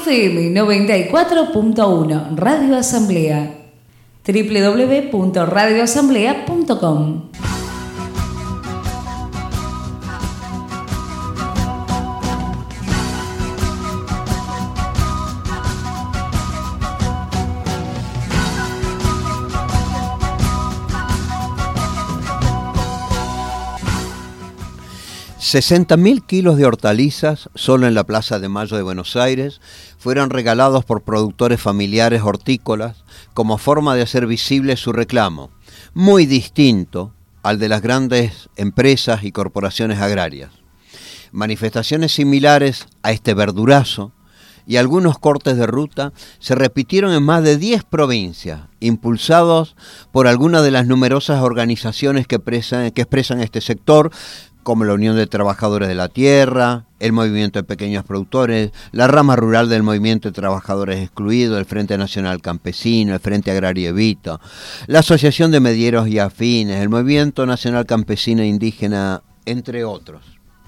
FM 94.1 Radio Asamblea. www.radioasamblea.com. $60.000 kilos de hortalizas, solo en la Plaza de Mayo de Buenos Aires, fueron regalados por productores familiares hortícolas como forma de hacer visible su reclamo, muy distinto al de las grandes empresas y corporaciones agrarias. Manifestaciones similares a este verdurazo y algunos cortes de ruta se repitieron en más de 10 provincias, impulsados por algunas de las numerosas organizaciones que expresan este sector, como la Unión de Trabajadores de la Tierra, el Movimiento de Pequeños Productores, la rama rural del Movimiento de Trabajadores Excluidos, el Frente Nacional Campesino, el Frente Agrario Evita, la Asociación de Medieros y Afines, el Movimiento Nacional Campesino e Indígena, entre otros.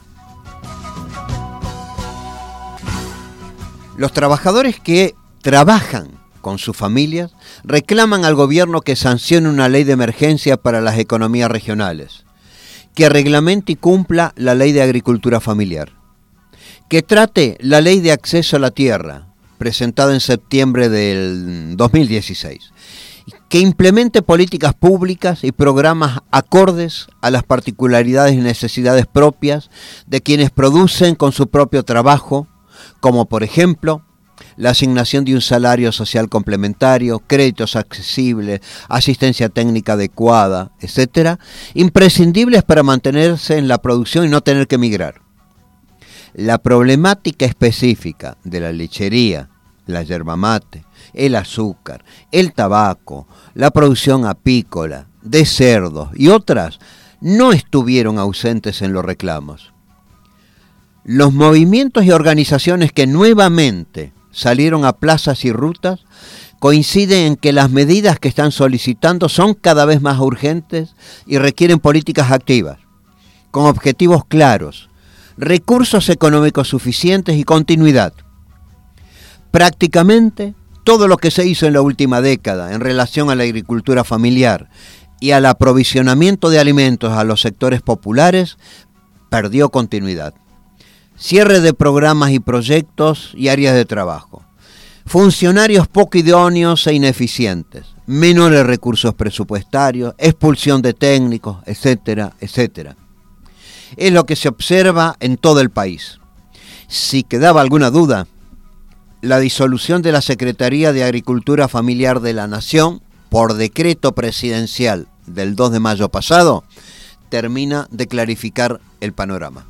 Los trabajadores que trabajan con sus familias reclaman al gobierno que sancione una ley de emergencia para las economías regionales, que reglamente y cumpla la ley de agricultura familiar, que trate la ley de acceso a la tierra, presentada en septiembre del 2016, que implemente políticas públicas y programas acordes a las particularidades y necesidades propias de quienes producen con su propio trabajo, como por ejemplo la asignación de un salario social complementario, créditos accesibles, asistencia técnica adecuada, etcétera, imprescindibles para mantenerse en la producción y no tener que emigrar. La problemática específica de la lechería, la yerba mate, el azúcar, el tabaco, la producción apícola, de cerdos y otras no estuvieron ausentes en los reclamos. Los movimientos y organizaciones que nuevamente salieron a plazas y rutas coinciden en que las medidas que están solicitando son cada vez más urgentes y requieren políticas activas, con objetivos claros, recursos económicos suficientes y continuidad. Prácticamente todo lo que se hizo en la última década en relación a la agricultura familiar y al aprovisionamiento de alimentos a los sectores populares perdió continuidad. Cierre de programas y proyectos y áreas de trabajo. Funcionarios poco idóneos e ineficientes. Menores recursos presupuestarios, expulsión de técnicos, etcétera, etcétera. Es lo que se observa en todo el país. Si quedaba alguna duda, la disolución de la Secretaría de Agricultura Familiar de la Nación, por decreto presidencial del 2 de mayo pasado, termina de clarificar el panorama.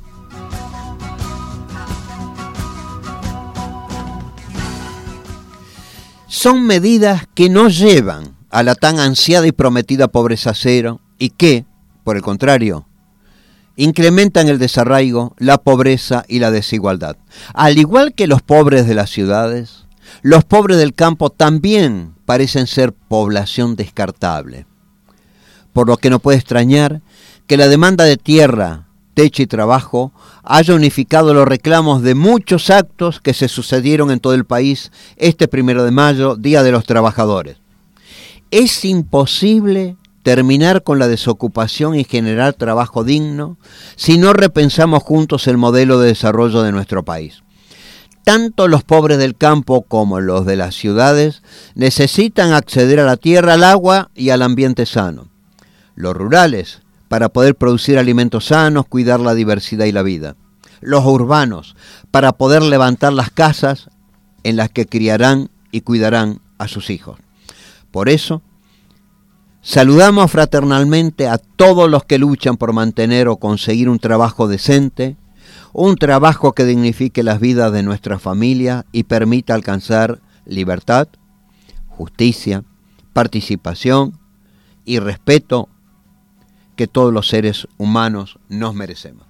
Son medidas que no llevan a la tan ansiada y prometida pobreza cero y que, por el contrario, incrementan el desarraigo, la pobreza y la desigualdad. Al igual que los pobres de las ciudades, los pobres del campo también parecen ser población descartable. Por lo que no puede extrañar que la demanda de tierra, techo y trabajo haya unificado los reclamos de muchos actos que se sucedieron en todo el país este 1 de mayo, Día de los Trabajadores. Es imposible terminar con la desocupación y generar trabajo digno si no repensamos juntos el modelo de desarrollo de nuestro país. Tanto los pobres del campo como los de las ciudades necesitan acceder a la tierra, al agua y al ambiente sano. Los rurales, para poder producir alimentos sanos, cuidar la diversidad y la vida. Los urbanos, para poder levantar las casas en las que criarán y cuidarán a sus hijos. Por eso, saludamos fraternalmente a todos los que luchan por mantener o conseguir un trabajo decente, un trabajo que dignifique las vidas de nuestra familia y permita alcanzar libertad, justicia, participación y respeto que todos los seres humanos nos merecemos.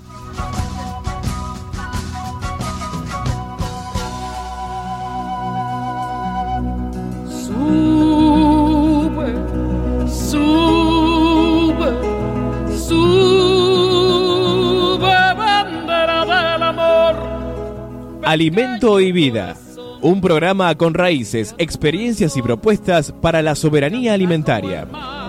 Sube, sube, sube, bandera del amor. Alimento y vida. Un programa con raíces, experiencias y propuestas para la soberanía alimentaria.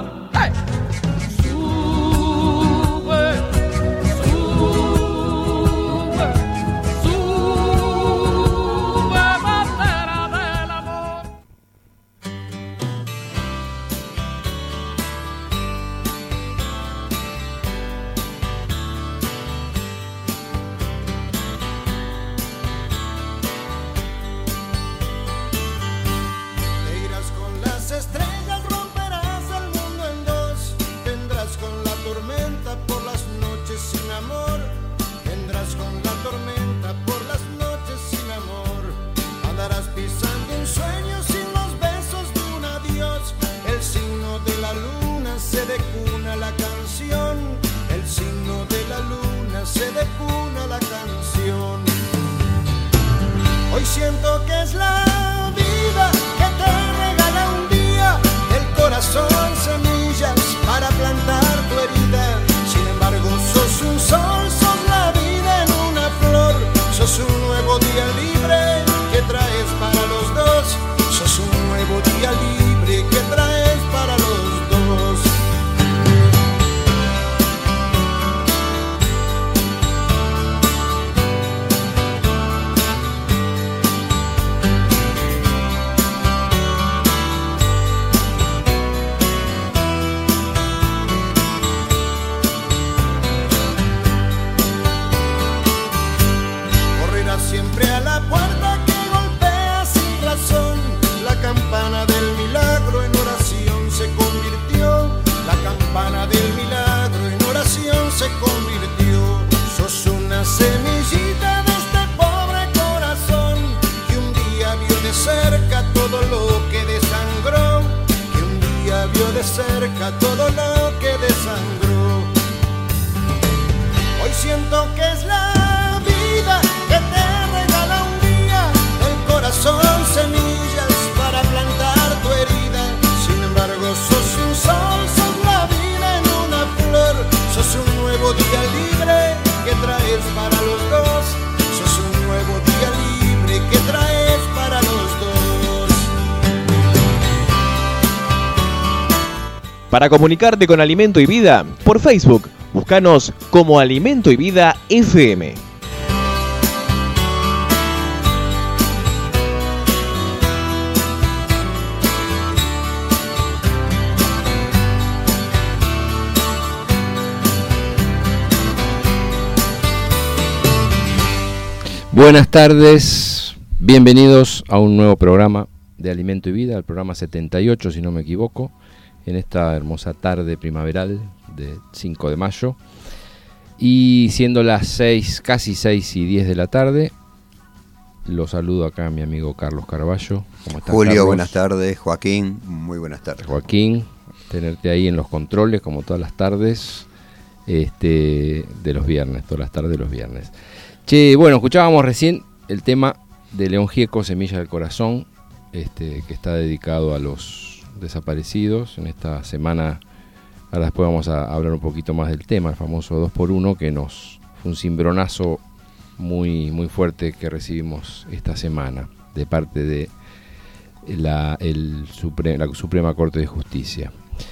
Para comunicarte con Alimento y Vida, por Facebook, búscanos como Alimento y Vida FM. Buenas tardes, bienvenidos a un nuevo programa de Alimento y Vida, el programa 78 si no me equivoco, en esta hermosa tarde primaveral de 5 de mayo. Y siendo las 6, casi 6:10 de la tarde, lo saludo acá a mi amigo Carlos Carballo. ¿Cómo estás, Julio, Carlos? buenas tardes. Joaquín, muy buenas tardes. Joaquín, tenerte ahí en los controles como todas las tardes de los viernes, todas las tardes de los viernes. Che, bueno, escuchábamos recién el tema de León Gieco, Semilla del Corazón, que está dedicado a los desaparecidos. En esta semana, ahora después vamos a hablar un poquito más del tema, el famoso 2x1, que fue un cimbronazo muy, muy fuerte que recibimos esta semana de parte de la Suprema Corte de Justicia.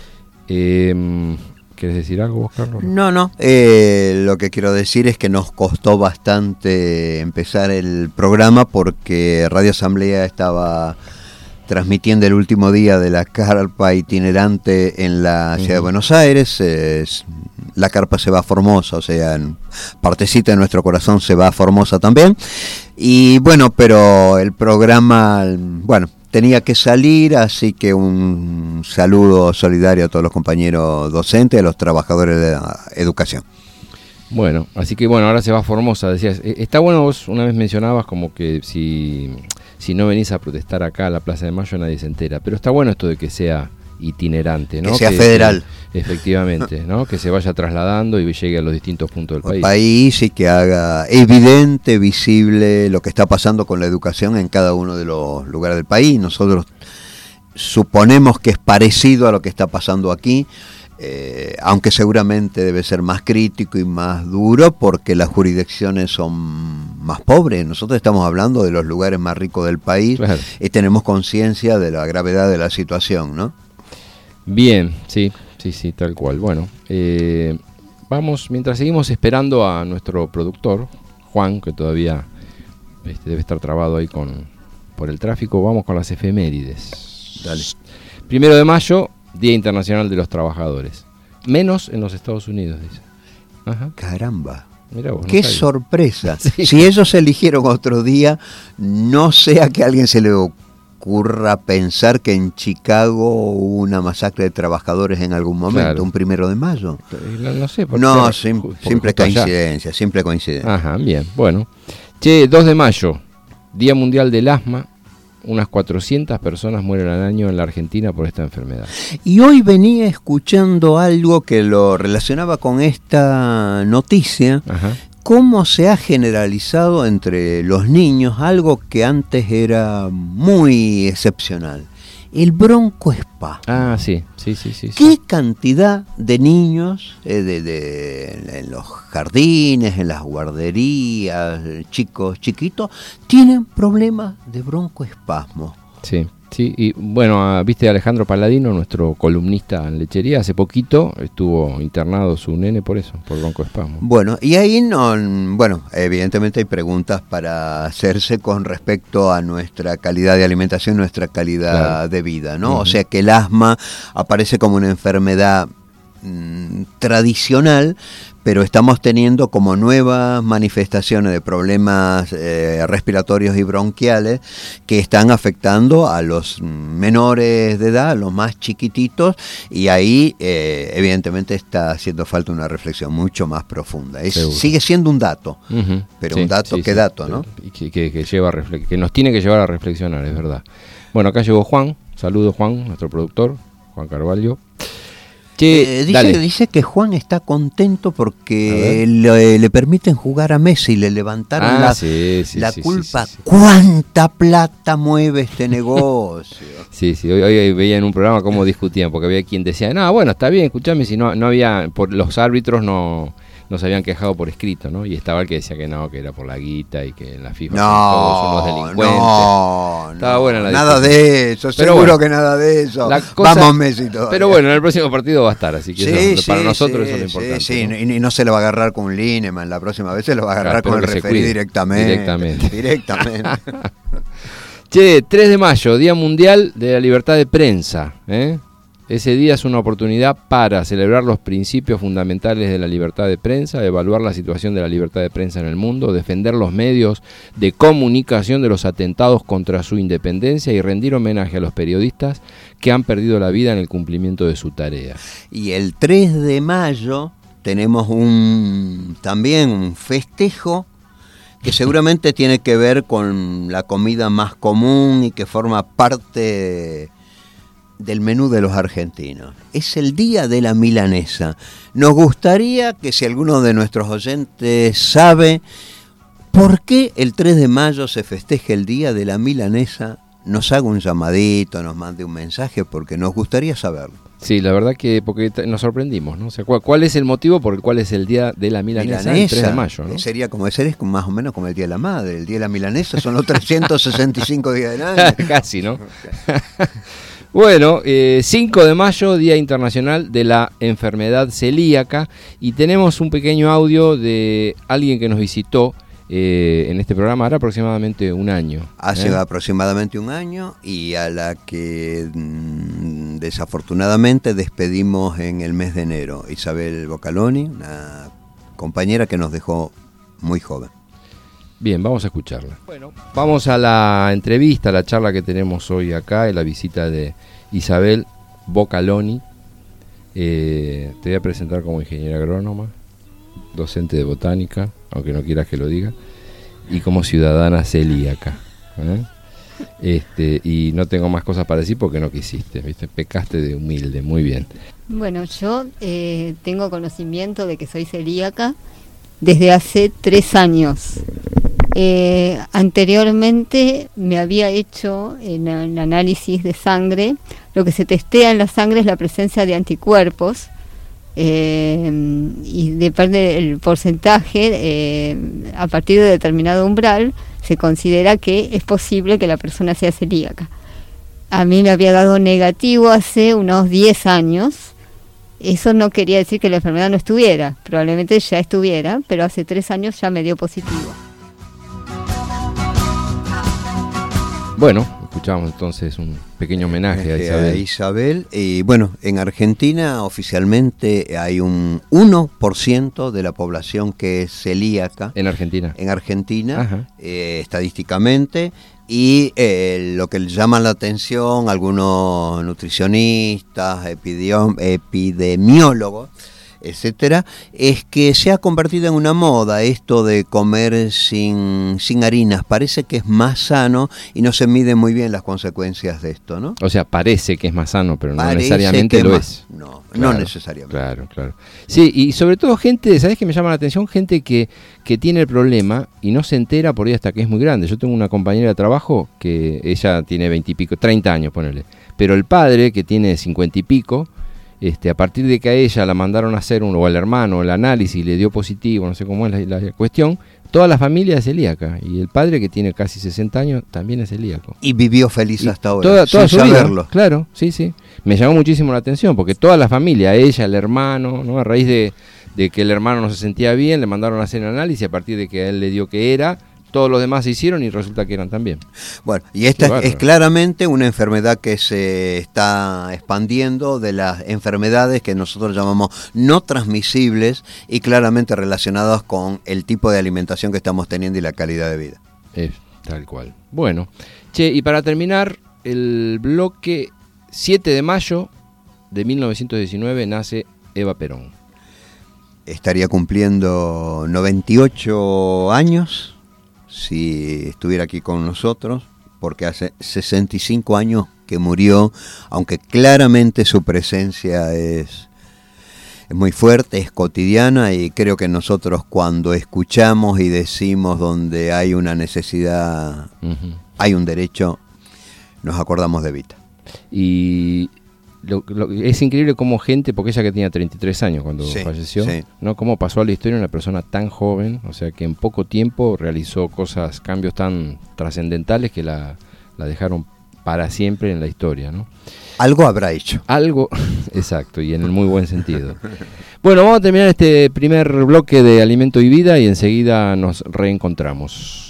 ¿Quieres decir algo vos, Carlos? No. Lo que quiero decir es que nos costó bastante empezar el programa porque Radio Asamblea estaba transmitiendo el último día de la carpa itinerante en la ciudad de Buenos Aires. La carpa se va a Formosa, o sea, en partecita de nuestro corazón se va a Formosa también. Y bueno, pero el programa, tenía que salir, así que un saludo solidario a todos los compañeros docentes, a los trabajadores de la educación. Bueno, así que ahora se va a Formosa, decías. Está bueno, vos una vez mencionabas como que si no venís a protestar acá a la Plaza de Mayo nadie se entera, pero está bueno esto de que sea itinerante, ¿no? Que sea federal. Efectivamente, ¿no? Que se vaya trasladando y llegue a los distintos puntos del país y que haga evidente, visible lo que está pasando con la educación en cada uno de los lugares del país. Nosotros suponemos que es parecido a lo que está pasando aquí, aunque seguramente debe ser más crítico y más duro porque las jurisdicciones son más pobres. Nosotros estamos hablando de los lugares más ricos del país, Claro. y tenemos conciencia de la gravedad de la situación, ¿no? Bien, sí, tal cual. Bueno, vamos, mientras seguimos esperando a nuestro productor, Juan, que todavía debe estar trabado ahí por el tráfico, vamos con las efemérides. Dale. 1 de mayo, Día Internacional de los Trabajadores. Menos en los Estados Unidos, dice. Ajá. Caramba. Mirá vos, no Qué sabía. sorpresa. Sí. Si ellos eligieron otro día, no sea que a alguien se le ocurra pensar que en Chicago hubo una masacre de trabajadores en algún momento, Claro. un 1 de mayo. No sé por No, qué. simple Justo allá. coincidencia, simple coincidencia. Ajá, bien, bueno. 2 de mayo, Día Mundial del Asma. Unas 400 personas mueren al año en la Argentina por esta enfermedad. Y hoy venía escuchando algo que lo relacionaba con esta noticia, Ajá. cómo se ha generalizado entre los niños algo que antes era muy excepcional, el broncoespasmo. Ah, sí. ¿Qué cantidad de niños en los jardines, en las guarderías, chicos chiquitos, tienen problemas de broncoespasmo? Sí, y bueno, viste a Alejandro Paladino, nuestro columnista en lechería, hace poquito estuvo internado su nene por eso, por broncoespasmo. Bueno, y ahí evidentemente hay preguntas para hacerse con respecto a nuestra calidad de alimentación, nuestra calidad Claro. de vida, ¿no? Uh-huh. O sea que el asma aparece como una enfermedad tradicional, pero estamos teniendo como nuevas manifestaciones de problemas respiratorios y bronquiales que están afectando a los menores de edad, a los más chiquititos, y ahí evidentemente está haciendo falta una reflexión mucho más profunda. Seguro. Sigue siendo un dato, Uh-huh. pero Sí, un dato, sí, ¿qué sí, dato, no? Y que lleva que nos tiene que llevar a reflexionar, es verdad. Bueno, acá llegó Juan, saludos Juan, nuestro productor, Juan Carvalho. Dice que Juan está contento porque le permiten jugar a Messi, le levantaron la culpa. Sí. ¿Cuánta plata mueve este negocio? Sí, hoy veía en un programa cómo discutían, porque había quien decía, no, bueno, está bien, escuchame, si no había, por los árbitros no se habían quejado por escrito, ¿no? Y estaba el que decía que no, que era por la guita y que en la FIFA son todos unos delincuentes. Estaba buena la nada discusión. de eso, Pero seguro bueno, que nada de eso. Vamos Messi todavía. Pero bueno, en el próximo partido va a estar, así que para nosotros eso es lo importante. Sí, ¿no? Y no se lo va a agarrar con un Lineman, la próxima vez se lo va a agarrar con el referí directamente. 3 de mayo, Día Mundial de la Libertad de Prensa, ¿eh? Ese día es una oportunidad para celebrar los principios fundamentales de la libertad de prensa, evaluar la situación de la libertad de prensa en el mundo, defender los medios de comunicación de los atentados contra su independencia y rendir homenaje a los periodistas que han perdido la vida en el cumplimiento de su tarea. Y el 3 de mayo tenemos también un festejo que seguramente tiene que ver con la comida más común y que forma parte del menú de los argentinos. Es el Día de la Milanesa. Nos gustaría que si alguno de nuestros oyentes sabe por qué el 3 de mayo se festeja el Día de la Milanesa, nos haga un llamadito, nos mande un mensaje, porque nos gustaría saberlo. Sí, la verdad que porque nos sorprendimos, ¿no? O sea, ¿cuál es el motivo por el cual es el Día de la Milanesa el 3 de mayo, ¿no? Sería más o menos como el Día de la Madre. El Día de la Milanesa son los 365 días del año. Casi, ¿no? Bueno, 5 de mayo, Día Internacional de la Enfermedad Celíaca, y tenemos un pequeño audio de alguien que nos visitó en este programa hará aproximadamente un año. Hace aproximadamente un año, y a la que desafortunadamente despedimos en el mes de enero. Isabel Boccaloni, una compañera que nos dejó muy joven. Bien, vamos a escucharla. Bueno, vamos a la entrevista, a la charla que tenemos hoy acá, en la visita de Isabel Boccaloni. Te voy a presentar como ingeniera agrónoma, docente de botánica, aunque no quieras que lo diga, y como ciudadana celíaca. Y no tengo más cosas para decir porque no quisiste, ¿viste? Pecaste de humilde, muy bien. Bueno, yo tengo conocimiento de que soy celíaca desde hace 3 años. Anteriormente me había hecho en el análisis de sangre, lo que se testea en la sangre es la presencia de anticuerpos y depende del porcentaje, a partir de determinado umbral se considera que es posible que la persona sea celíaca. A mí me había dado negativo hace unos 10 años. Eso no quería decir que la enfermedad no estuviera, probablemente ya estuviera, pero hace 3 años ya me dio positivo. Bueno, escuchamos entonces un pequeño homenaje a Isabel. Y bueno, en Argentina oficialmente hay un 1% de la población que es celíaca. En Argentina. En Argentina, estadísticamente. Y lo que le llama la atención algunos nutricionistas, epidemiólogos, etcétera, es que se ha convertido en una moda esto de comer sin harinas. Parece que es más sano y no se miden muy bien las consecuencias de esto, ¿no? O sea, parece que es más sano, pero no necesariamente lo es. No, claro, no necesariamente. Claro. Sí, y sobre todo gente, ¿sabés qué me llama la atención? Gente que tiene el problema y no se entera por ahí hasta que es muy grande. Yo tengo una compañera de trabajo que ella tiene 20 y pico, 30 años, ponele. Pero el padre, que tiene 50 y pico, a partir de que a ella la mandaron a hacer o al hermano el análisis y le dio positivo, no sé cómo es la cuestión, toda la familia es celíaca. Y el padre, que tiene casi 60 años, también es celíaco. Y vivió feliz hasta ahora, toda su saberlo. Vida, claro, sí. Me llamó muchísimo la atención, porque toda la familia, ella, el hermano, ¿no? A raíz de que el hermano no se sentía bien, le mandaron a hacer el análisis, a partir de que a él le dio que era, todos los demás se hicieron y resulta que eran también. Bueno, y esta es claramente una enfermedad que se está expandiendo de las enfermedades que nosotros llamamos no transmisibles y claramente relacionadas con el tipo de alimentación que estamos teniendo y la calidad de vida. Es tal cual. Bueno, y para terminar el bloque, 7 de mayo de 1919 nace Eva Perón. Estaría cumpliendo 98 años si estuviera aquí con nosotros, porque hace 65 años que murió, aunque claramente su presencia es muy fuerte, es cotidiana, y creo que nosotros cuando escuchamos y decimos donde hay una necesidad, hay un derecho, nos acordamos de Evita. Y es increíble cómo gente, porque ella que tenía 33 años cuando falleció, ¿no? Cómo pasó a la historia una persona tan joven, o sea que en poco tiempo realizó cambios tan trascendentales que la dejaron para siempre en la historia, ¿no? Algo habrá hecho. Algo, exacto, y en el muy buen sentido. Bueno, vamos a terminar este primer bloque de Alimento y Vida y enseguida nos reencontramos.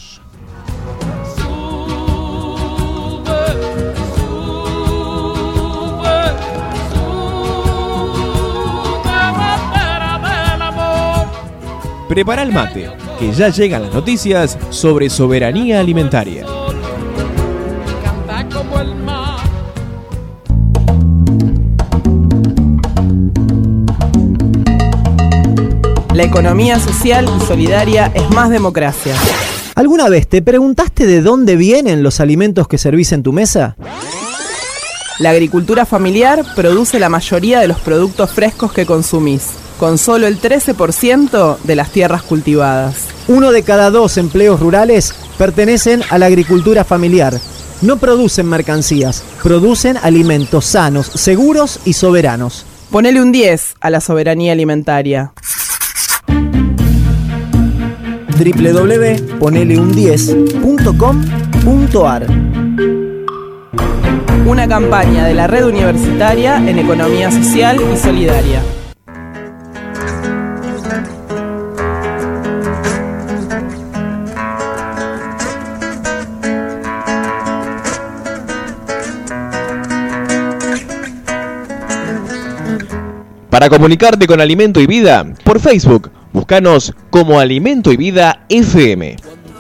Prepara el mate, que ya llegan las noticias sobre soberanía alimentaria. La economía social y solidaria es más democracia. ¿Alguna vez te preguntaste de dónde vienen los alimentos que servís en tu mesa? La agricultura familiar produce la mayoría de los productos frescos que consumís, con solo el 13% de las tierras cultivadas. 1 de cada 2 empleos rurales pertenecen a la agricultura familiar. No producen mercancías, producen alimentos sanos, seguros y soberanos. Ponele un 10 a la soberanía alimentaria. www.poneleun10.com.ar. Una campaña de la Red Universitaria en Economía Social y Solidaria. Para comunicarte con Alimento y Vida, por Facebook, búscanos como Alimento y Vida FM.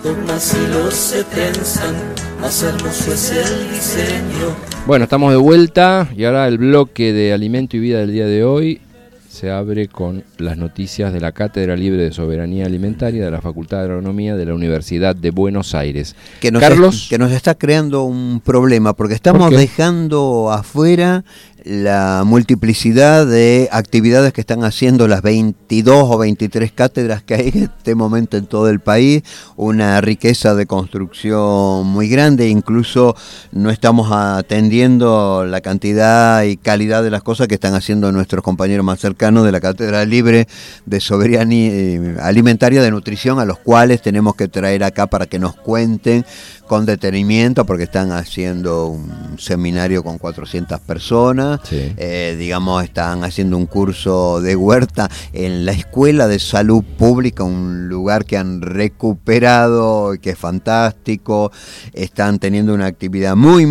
Bueno, estamos de vuelta y ahora el bloque de Alimento y Vida del día de hoy se abre con las noticias de la Cátedra Libre de Soberanía Alimentaria de la Facultad de Agronomía de la Universidad de Buenos Aires. Carlos, que nos está creando un problema porque estamos dejando afuera la multiplicidad de actividades que están haciendo las 22 o 23 cátedras que hay en este momento en todo el país, una riqueza de construcción muy grande, incluso no estamos atendiendo la cantidad y calidad de las cosas que están haciendo nuestros compañeros más cercanos de la Cátedra Libre de Soberanía Alimentaria de Nutrición, a los cuales tenemos que traer acá para que nos cuenten con detenimiento, porque están haciendo un seminario con 400 personas, sí. Digamos, están haciendo un curso de huerta en la Escuela de Salud Pública, un lugar que han recuperado, que es fantástico. Están teniendo una actividad muy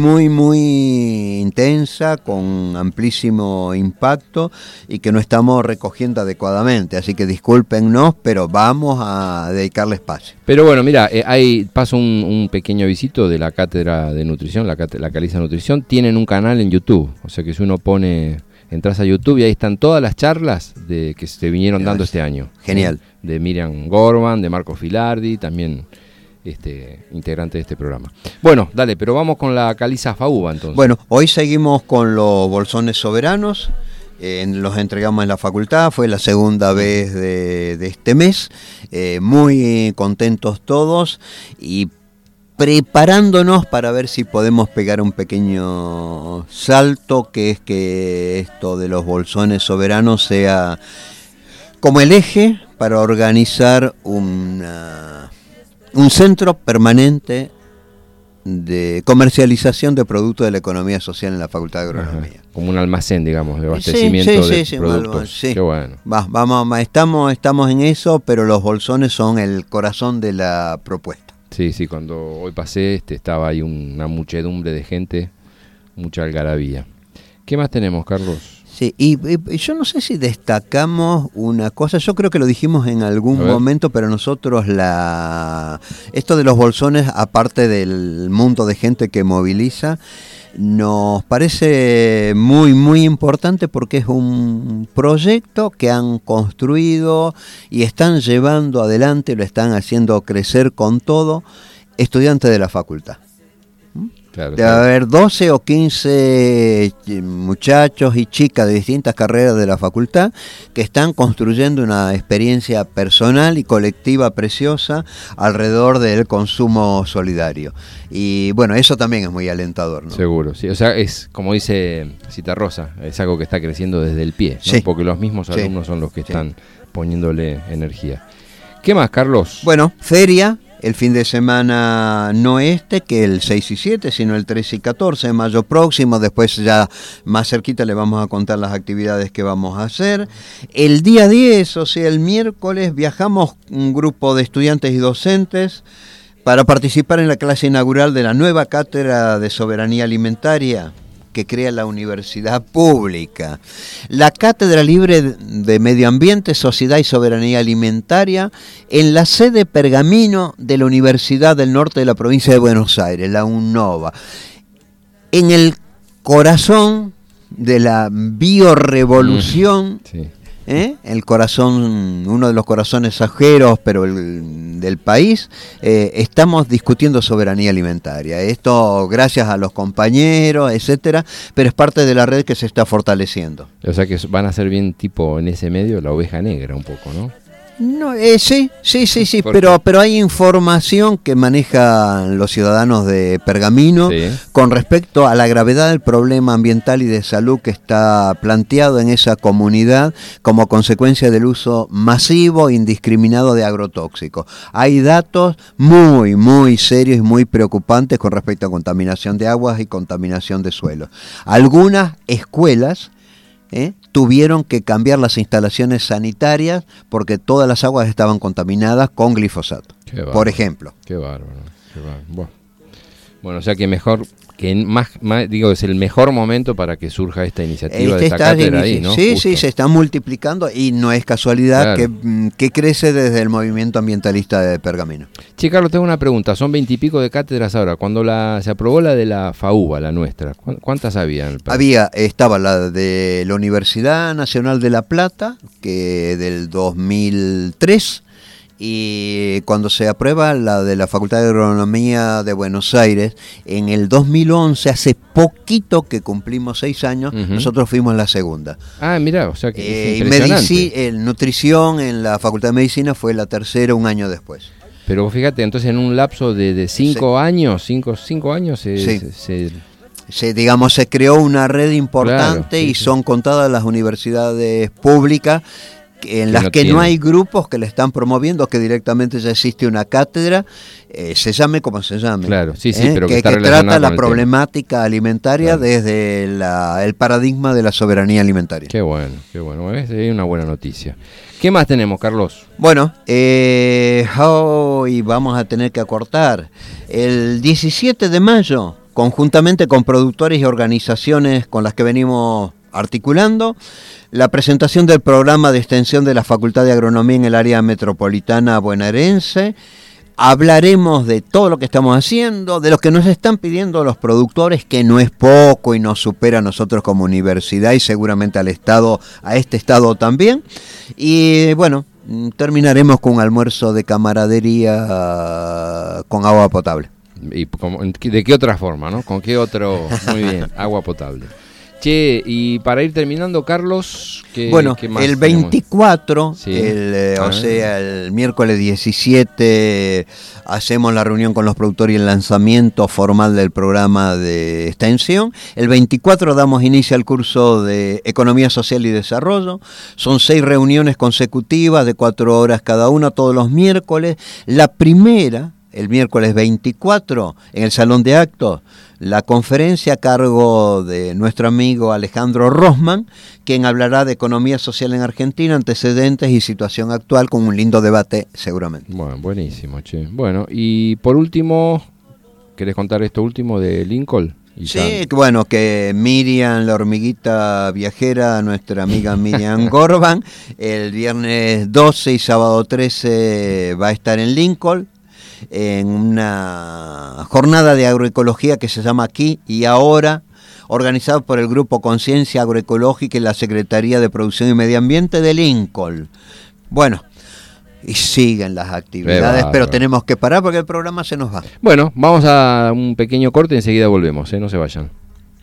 intensa, con amplísimo impacto, y que no estamos recogiendo adecuadamente, así que discúlpennos, pero vamos a dedicarle espacio. Pero bueno, mira, ahí paso un pequeño visito de la Cátedra de Nutrición, la Caliza Nutrición. Tienen un canal en YouTube, o sea que si uno entras a YouTube y ahí están todas las charlas que se vinieron dando este año. Genial. De Miriam Gorman, de Marco Filardi, también integrante de este programa. Bueno, dale, pero vamos con la Caliza FAUBA entonces. Bueno, hoy seguimos con los bolsones soberanos. Los entregamos en la facultad, fue la segunda vez de este mes, muy contentos todos y preparándonos para ver si podemos pegar un pequeño salto, que es que esto de los bolsones soberanos sea como el eje para organizar un centro permanente de comercialización de productos de la economía social en la Facultad de Agronomía. Ajá, como un almacén, digamos, de abastecimiento de productos. Sí. Qué bueno. Estamos en eso, pero los bolsones son el corazón de la propuesta. Sí, cuando hoy pasé estaba ahí una muchedumbre de gente, mucha algarabía. ¿Qué más tenemos, Carlos? Sí, y yo no sé si destacamos una cosa, yo creo que lo dijimos en algún momento, pero nosotros esto de los bolsones, aparte del mundo de gente que moviliza, nos parece muy importante porque es un proyecto que han construido y están llevando adelante, lo están haciendo crecer con todo, estudiantes de la facultad. Debe haber 12 o 15 muchachos y chicas de distintas carreras de la facultad que están construyendo una experiencia personal y colectiva preciosa alrededor del consumo solidario. Y bueno, eso también es muy alentador, ¿no? Seguro, sí. O sea, es como dice Citarrosa, es algo que está creciendo desde el pie, ¿no? Sí. Porque los mismos alumnos son los que están poniéndole energía. ¿Qué más, Carlos? Bueno, feria. El fin de semana no que el 6 y 7, sino el 13 y 14 de mayo próximo. Después ya más cerquita le vamos a contar las actividades que vamos a hacer. El día 10, o sea, el miércoles, viajamos un grupo de estudiantes y docentes para participar en la clase inaugural de la nueva Cátedra de Soberanía Alimentaria que crea la Universidad Pública. La Cátedra Libre de Medio Ambiente, Sociedad y Soberanía Alimentaria, en la sede Pergamino de la Universidad del Norte de la provincia de Buenos Aires, la UNOVA. En el corazón de la biorevolución, el corazón, uno de los corazones ajeros, pero del país, estamos discutiendo soberanía alimentaria. Esto gracias a los compañeros, etcétera, pero es parte de la red que se está fortaleciendo. O sea que van a ser bien tipo en ese medio la oveja negra un poco, ¿no? No, sí, pero hay información que manejan los ciudadanos de Pergamino con respecto a la gravedad del problema ambiental y de salud que está planteado en esa comunidad como consecuencia del uso masivo e indiscriminado de agrotóxicos. Hay datos muy serios y muy preocupantes con respecto a contaminación de aguas y contaminación de suelos. Algunas escuelas tuvieron que cambiar las instalaciones sanitarias porque todas las aguas estaban contaminadas con glifosato, por ejemplo. Qué bárbaro. Bueno, o sea que digo, es el mejor momento para que surja esta iniciativa de esta cátedra ahí, ¿no? Sí, se está multiplicando y no es casualidad que crece desde el movimiento ambientalista de Pergamino. Che, Carlos, tengo una pregunta. Son 20 y pico de cátedras ahora. Cuando se aprobó la de la FAUBA, la nuestra, ¿cuántas había en el país? Estaba la de la Universidad Nacional de La Plata, que del 2003, y cuando se aprueba la de la Facultad de Agronomía de Buenos Aires, en el 2011, hace poquito que cumplimos 6 años, nosotros fuimos la segunda. Ah, mirá, o sea que es impresionante. Nutrición en la Facultad de Medicina fue la tercera un año después. Pero fíjate, entonces en un lapso de 5 años, 5 años se creó una red importante, claro, y son contadas las universidades públicas en las que no hay grupos que le están promoviendo, que directamente ya existe una cátedra, se llame como se llame. Claro, pero que trata la problemática alimentaria desde el paradigma de la soberanía alimentaria. Qué bueno, es una buena noticia. ¿Qué más tenemos, Carlos? Bueno, hoy vamos a tener que acortar. El 17 de mayo, conjuntamente con productores y organizaciones con las que venimos articulando, la presentación del programa de extensión de la Facultad de Agronomía en el área metropolitana bonaerense. Hablaremos de todo lo que estamos haciendo, de lo que nos están pidiendo los productores, que no es poco y nos supera a nosotros como universidad y seguramente al Estado, a este Estado también. Y bueno, terminaremos con un almuerzo de camaradería con agua potable. ¿Y de qué otra forma, no? ¿Con qué otro? Muy bien, agua potable. Che, y para ir terminando, Carlos, ¿qué más el 24, sí. O sea, el miércoles 17, hacemos la reunión con los productores y el lanzamiento formal del programa de extensión. El 24 damos inicio al curso de Economía Social y Desarrollo. Son 6 reuniones consecutivas de 4 horas cada una, todos los miércoles. La primera, el miércoles 24, en el Salón de Actos, la conferencia a cargo de nuestro amigo Alejandro Rosman, quien hablará de economía social en Argentina, antecedentes y situación actual, con un lindo debate seguramente. Bueno, buenísimo, che. Bueno, y por último, ¿querés contar esto último de Lincoln? Sí, bueno, que Miriam, la hormiguita viajera, nuestra amiga Miriam Gorban, el viernes 12 y sábado 13 va a estar en Lincoln, en una jornada de agroecología que se llama Aquí y Ahora, organizado por el Grupo Conciencia Agroecológica y la Secretaría de Producción y Medio Ambiente de Lincoln. Bueno, y siguen las actividades, pero tenemos que parar porque el programa se nos va. Bueno, vamos a un pequeño corte y enseguida volvemos, no se vayan.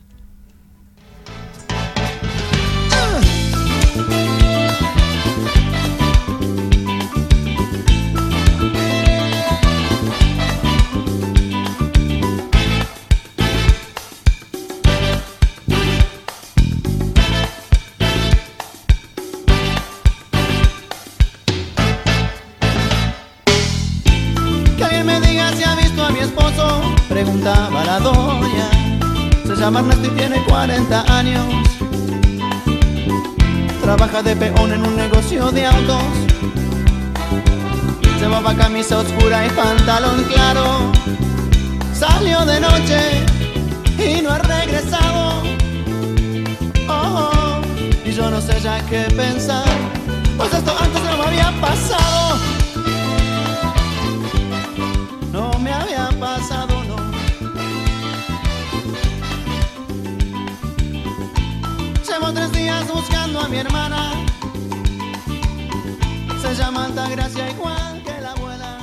Preguntaba la doña, se llama Ernesto y tiene 40 años. Trabaja de peón en un negocio de autos. Llevaba camisa oscura y pantalón claro. Salió de noche y no ha regresado. Oh, y yo no sé ya qué pensar, pues esto antes no me había pasado. No me había pasado. Llevo 3 días buscando a mi hermana. Se llama Altagracia igual que la abuela.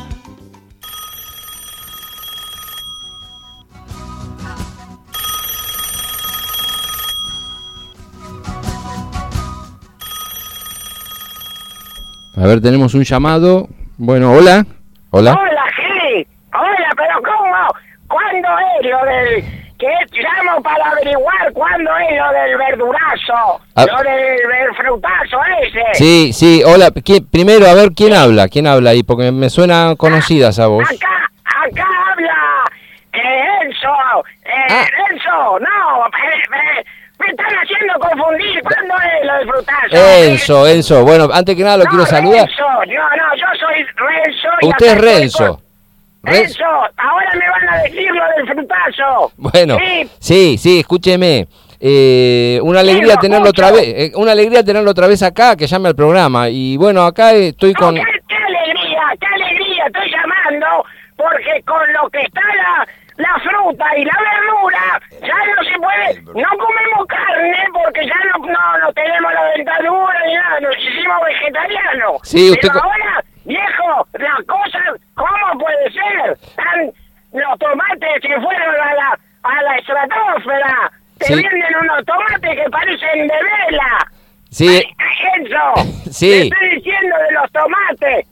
A ver, tenemos un llamado. Bueno, hola. Hola. Hola, sí. Hola, pero ¿cómo? ¿Cuándo es lo del...? Que llamo para averiguar cuándo es lo del verdurazo, lo del frutazo ese. Sí, hola. Primero, a ver, ¿quién habla ahí? Porque me suena conocida esa voz. Acá habla Enzo. Enzo, no, me están haciendo confundir. ¿Cuándo es lo del frutazo? Enzo. Bueno, antes que nada lo quiero saludar. No, yo soy Renzo. Usted es Renzo. Renzo, ahora me van a decir lo del frutazo. Bueno, sí, escúcheme. Una alegría tenerlo otra vez. Una alegría tenerlo otra vez acá, que llame al programa. Y bueno, acá estoy con... ¡Qué alegría! Estoy llamando porque con lo que está la fruta y la verdura, ya no se puede, no comemos carne porque ya no tenemos la dentadura ni nada, nos hicimos vegetarianos. Sí, pero ahora Viejo, las cosas, ¿cómo puede ser? Los tomates se fueron a la estratosfera. Te venden unos tomates que parecen de vela. Sí. Eso. Sí. Le estoy diciendo de los tomates.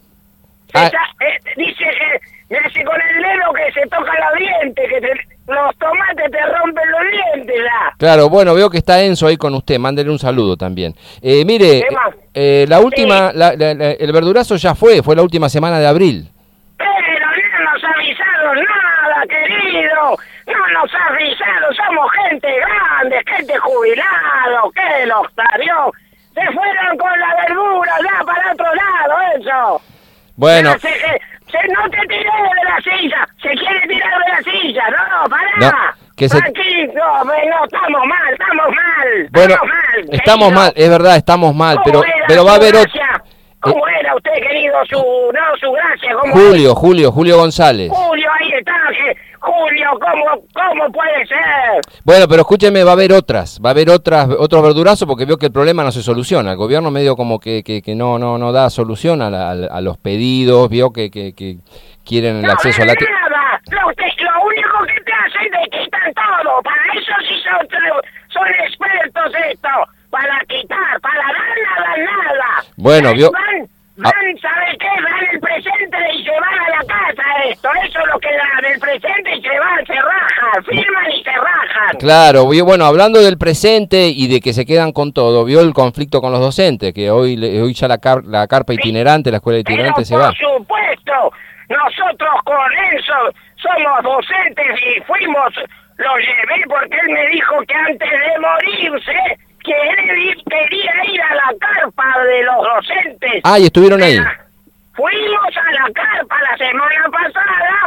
Dice que me hace con el dedo que se toca los dientes, los tomates te rompen los dientes ya. Claro, bueno, veo que está Enzo ahí con usted, mándele un saludo también. Mire, la última, el verdurazo ya fue la última semana de abril. Pero no nos ha avisado nada, querido, no nos ha avisado, somos gente grande, gente jubilado, que los parió. Se fueron con la verdura ya para otro lado, eso. Bueno. No te tires de la silla, se quiere tirar de la silla, no, pará. No, tranquilo, no, estamos mal. Bueno, estamos mal, es verdad, estamos mal, pero va a haber otro. ¿Cómo era usted, querido, su gracia? Julio González. Julio, ahí está, Julio, ¿cómo puede ser? Bueno, pero escúcheme, va a haber otros verdurazos porque veo que el problema no se soluciona. El gobierno medio como que no da solución a los pedidos, vio que quieren el acceso a la tierra. Nada, lo único que te hacen te quitan todo, para eso sí son expertos esto, para quitar, para dar nada. Bueno, vio... ¿sabe qué? Dan el presente y se van a la casa esto. Eso es lo que dan, el presente y se rajan, firman y se rajan. Claro, bueno, hablando del presente y de que se quedan con todo, vio el conflicto con los docentes, que hoy ya la carpa itinerante, la escuela itinerante se va. Por supuesto, nosotros con Enzo somos docentes y lo llevé porque él me dijo que antes de morirse, que él quería ir a la carpa de los docentes. Ah, y estuvieron ahí. Fuimos a la carpa la semana pasada,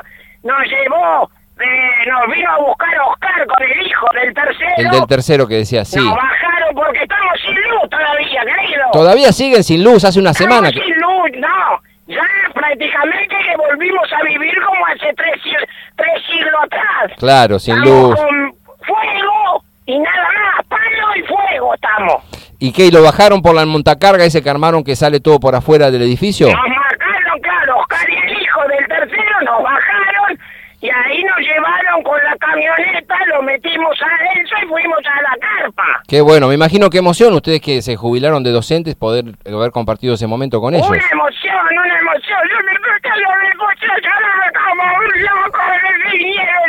nos vino a buscar Oscar con el hijo del tercero. El del tercero que decía, sí. Nos bajaron porque estamos sin luz todavía, querido. Todavía siguen sin luz, hace una semana. Sin luz, no. Ya prácticamente que volvimos a vivir como hace 3 siglos atrás. Claro, sin luz. Con fuego y nada más, palo y fuego estamos. ¿Y qué? ¿Y lo bajaron por la montacarga ese que armaron que sale todo por afuera del edificio? Nos marcaron, claro, Oscar y el hijo del tercero nos bajaron y ahí nos llevaron con la camioneta, lo metimos adentro y fuimos a la carpa. Qué bueno, me imagino qué emoción ustedes que se jubilaron de docentes poder haber compartido ese momento con ellos. Una emoción, yo me puse a llorar como un loco de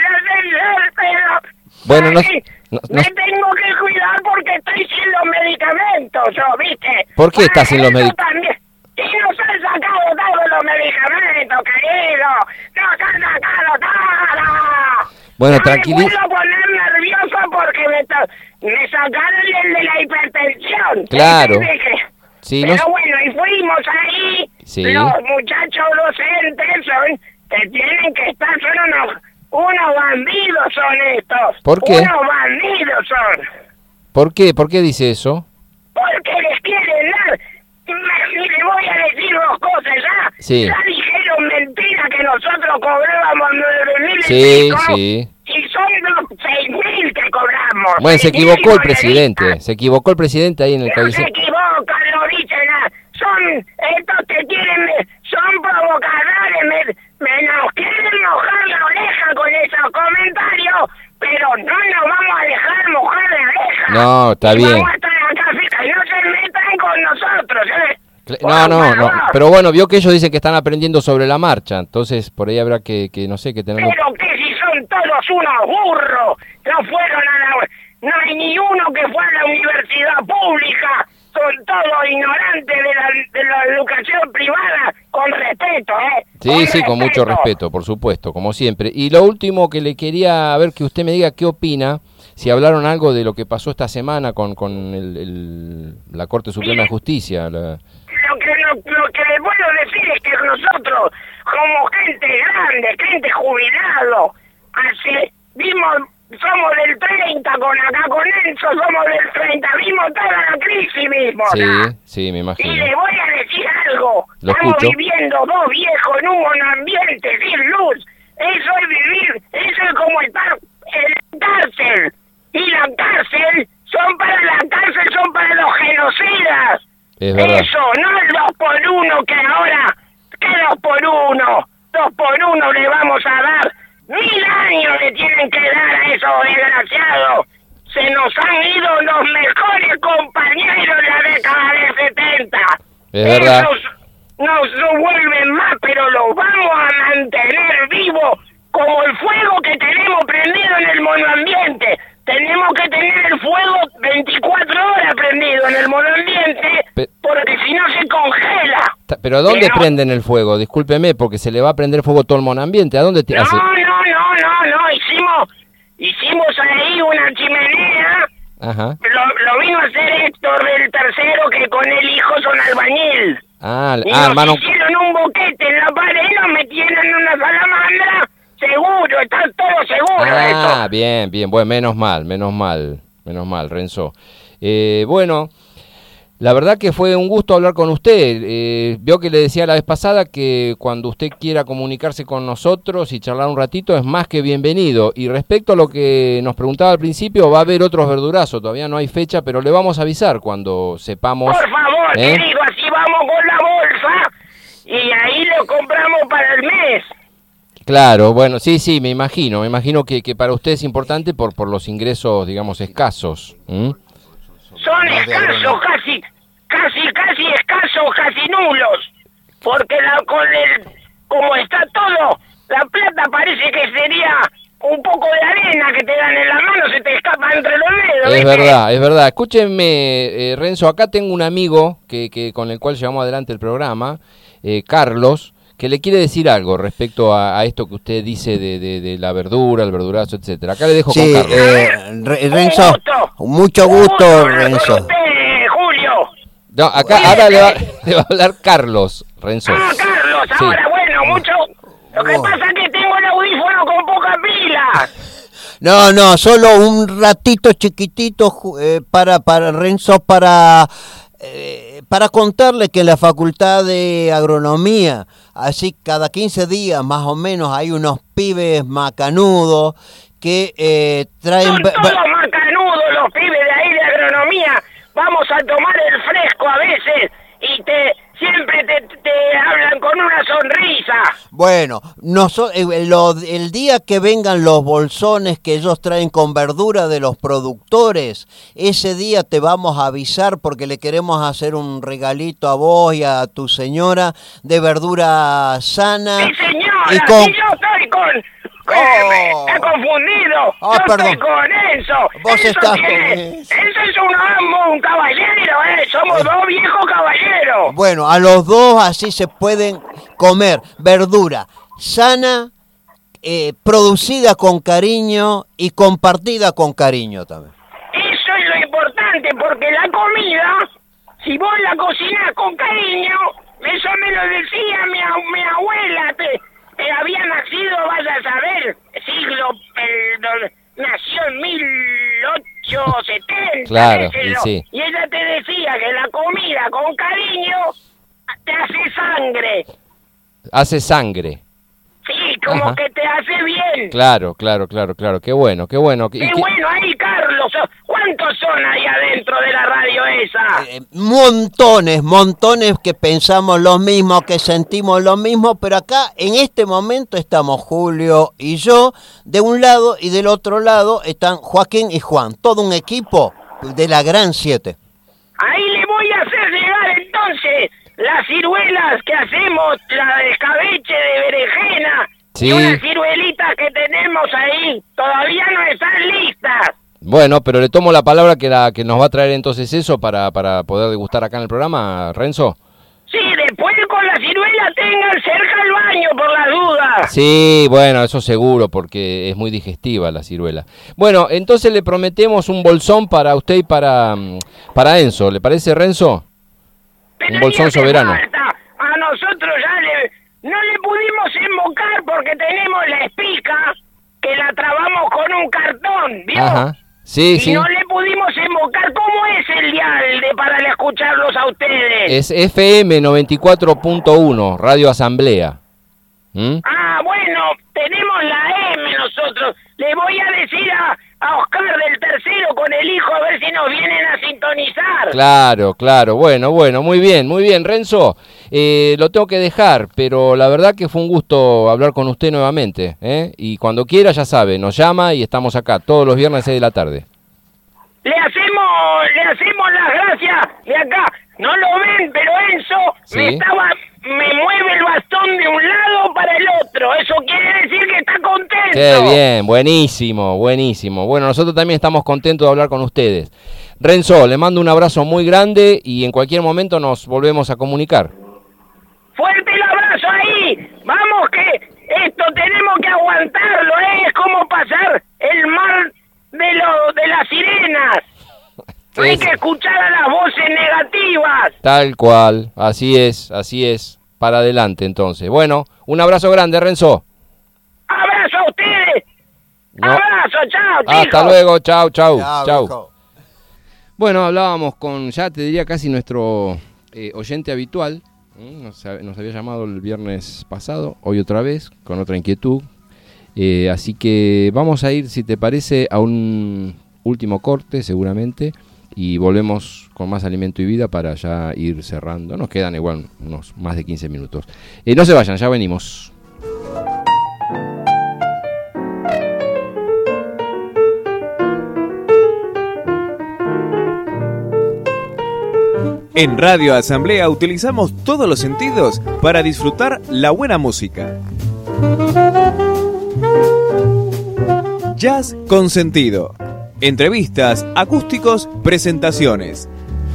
pero bueno, me tengo que cuidar porque estoy sin los medicamentos, ¿viste? ¿Por qué estás sin los medicamentos? Y nos han sacado todos los medicamentos, querido. Nos han sacado todo. Bueno, tranquilízate. Me puedo poner nervioso porque me sacaron el de la hipertensión. Claro. Sí, pero bueno, y fuimos ahí. Sí. Los muchachos docentes que tienen que estar, son unos bandidos son estos. ¿Por qué? Unos bandidos son. ¿Por qué? ¿Por qué dice eso? Porque les quieren dar. Y le voy a decir 2 cosas ya. Sí. Ya dijeron mentira que nosotros cobrábamos 9.000 sí, y pico. Sí. Y son 6.000 que cobramos. Bueno, se equivocó el presidente. Se equivocó el presidente ahí en el No se equivocan, no dicen nada. Estos que quieren, son provocadores, nos quieren mojar la oreja con esos comentarios, pero no nos vamos a dejar mojar la oreja. No, está bien. Vamos a estar acá, fíjate, no se metan con nosotros, No, pero bueno, vio que ellos dicen que están aprendiendo sobre la marcha, entonces por ahí habrá que no sé, que tener... Pero que si son todos unos burros, no fueron no hay ni uno que fue a la universidad pública, son todos ignorantes de la educación privada, con respeto, Sí, con mucho respeto, por supuesto, como siempre. Y lo último que le quería ver que usted me diga qué opina, si hablaron algo de lo que pasó esta semana con la Corte Suprema de Justicia. Lo que le puedo decir es que nosotros, como gente grande, gente jubilado, somos del 30 con Enzo, somos del 30, vimos toda la crisis mismo. Sí, me imagino. Y le voy a decir algo, estamos viviendo 2 viejos en un ambiente sin luz, eso es vivir, eso es como estar en la cárcel, y la cárcel son para los genocidas. Es verdad. Eso, no el 2x1 que ahora, ¿qué por uno le vamos a dar. 1000 años le tienen que dar a esos desgraciados. Se nos han ido los mejores compañeros de la década del 70. Es verdad. Esos nos vuelven más, pero los vamos a mantener vivos como el fuego que tenemos prendido en el monoambiente. Tenemos que tener el fuego 24 horas prendido en el monoambiente, porque si no se congela. ¿Pero dónde prenden el fuego? Discúlpeme, porque se le va a prender fuego todo el monoambiente. ¿A dónde te hace? No. Hicimos ahí una chimenea. Ajá. Lo vino a hacer Héctor del Tercero, que con el hijo son albañil. Hermano. Hicieron un boquete en la pared y nos metieron en una salamandra. Seguro, está todo seguro esto. Bien, bueno, menos mal, Renzo. Bueno, la verdad que fue un gusto hablar con usted. Veo que le decía la vez pasada que cuando usted quiera comunicarse con nosotros y charlar un ratito es más que bienvenido. Y respecto a lo que nos preguntaba al principio, va a haber otros verdurazos, todavía no hay fecha, pero le vamos a avisar cuando sepamos. Por favor, te digo, así vamos con la bolsa y ahí lo compramos para el mes. Claro, bueno, sí, me imagino que para usted es importante por los ingresos, digamos, escasos. Son escasos, casi escasos, casi nulos, porque como está todo, la plata parece que sería un poco de arena que te dan en la mano, se te escapa entre los dedos. Es verdad. Escúchenme, Renzo, acá tengo un amigo que con el cual llevamos adelante el programa, Carlos, que le quiere decir algo respecto a esto que usted dice de la verdura, el verdurazo, etcétera. Acá le dejo con Carlos. Renzo, mucho gusto, Renzo. Julio. No, acá ahora le va a hablar Carlos, Renzo. Carlos, ahora, bueno, mucho. Lo que pasa es que tengo el audífono con poca pila. No, solo un ratito chiquitito para Renzo, para contarle que en la Facultad de Agronomía, así cada 15 días más o menos, hay unos pibes macanudos que traen... Son todos macanudos los pibes de ahí de Agronomía. Vamos a tomar el fresco a veces y siempre te hablan con una sonrisa. Bueno, el día que vengan los bolsones que ellos traen con verdura de los productores, ese día te vamos a avisar porque le queremos hacer un regalito a vos y a tu señora de verdura sana. ¡Sí, señora! Y yo estoy con... Está confundido. Yo perdón. estoy con Enzo. Vos estás con Enzo es un caballero, somos dos viejos caballeros. Bueno, a los dos así se pueden comer verdura sana, producida con cariño y compartida con cariño también. Eso es lo importante, porque la comida, si vos la cocinás con cariño, eso me lo decía mi abuela, había nacido, vaya a saber, nació en 1870. Claro, sí. Y ella te decía que la comida con cariño te hace sangre. Hace sangre. Sí, como que te hace bien. Claro. Qué bueno. Qué bueno ahí, Carlos. ¿Cuántos son ahí adentro de la radio esa? Montones que pensamos lo mismo, que sentimos lo mismo, pero acá en este momento estamos Julio y yo de un lado y del otro lado están Joaquín y Juan, todo un equipo de la Gran 7. Ahí le voy a hacer llegar entonces las ciruelas que hacemos, la de escabeche, de berenjena, y unas ciruelitas que tenemos ahí, todavía no están listas. Bueno, pero le tomo la palabra que nos va a traer entonces eso para poder degustar acá en el programa, Renzo. Sí, después con la ciruela tengan cerca el baño por las dudas. Sí, bueno, eso seguro, porque es muy digestiva la ciruela. Bueno, entonces le prometemos un bolsón para usted y para Enzo, ¿le parece, Renzo? Pero un bolsón soberano. A nosotros no le pudimos invocar porque tenemos la espica que la trabamos con un cartón, ¿vio? Ajá. Sí. No le pudimos invocar. ¿Cómo es el dial para escucharlos a ustedes? Es FM 94.1, Radio Asamblea. Ah, bueno, tenemos la M nosotros. Le voy a decir a Oscar del tercero con el hijo a ver si nos vienen a sintonizar. Claro, bueno, muy bien, Renzo, lo tengo que dejar, pero la verdad que fue un gusto hablar con usted nuevamente, y cuando quiera, ya sabe, nos llama y estamos acá todos los viernes 6 de la tarde. Le hacemos las gracias de acá. No lo ven, pero Enzo ¿Sí? me mueve el bastón de un lado para el otro. Eso quiere decir que está contento. Qué bien, buenísimo. Bueno, nosotros también estamos contentos de hablar con ustedes. Renzo, le mando un abrazo muy grande y en cualquier momento nos volvemos a comunicar. Fuerte el abrazo ahí. Vamos que esto tenemos que aguantarlo, Es como pasar el mar de las sirenas. No hay que escuchar a las voces negativas. Tal cual, así es. Para adelante entonces. Bueno, un abrazo grande, Renzo. Abrazo a ustedes. No. Abrazo, chao, chicos. Hasta luego, chau. Chau. Bueno, hablábamos con, ya te diría casi nuestro oyente habitual. Nos había llamado el viernes pasado, hoy otra vez, con otra inquietud. Así que vamos a ir, si te parece, a un último corte seguramente. Y volvemos con más Alimento y Vida para ya ir cerrando. Nos quedan igual unos más de 15 minutos. No se vayan, ya venimos. En Radio Asamblea utilizamos todos los sentidos para disfrutar la buena música. Jazz con sentido. Entrevistas, acústicos, presentaciones.